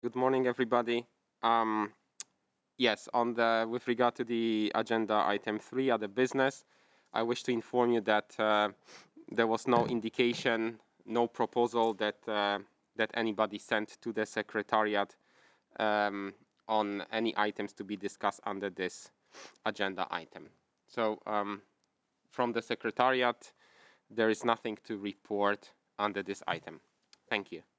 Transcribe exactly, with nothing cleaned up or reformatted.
Good morning, everybody. Um, yes, on the with regard to the agenda item three, other business, I wish to inform you that uh, there was no indication, no proposal that uh, that anybody sent to the secretariat um, on any items to be discussed under this agenda item. So um, from the secretariat, there is nothing to report under this item. Thank you.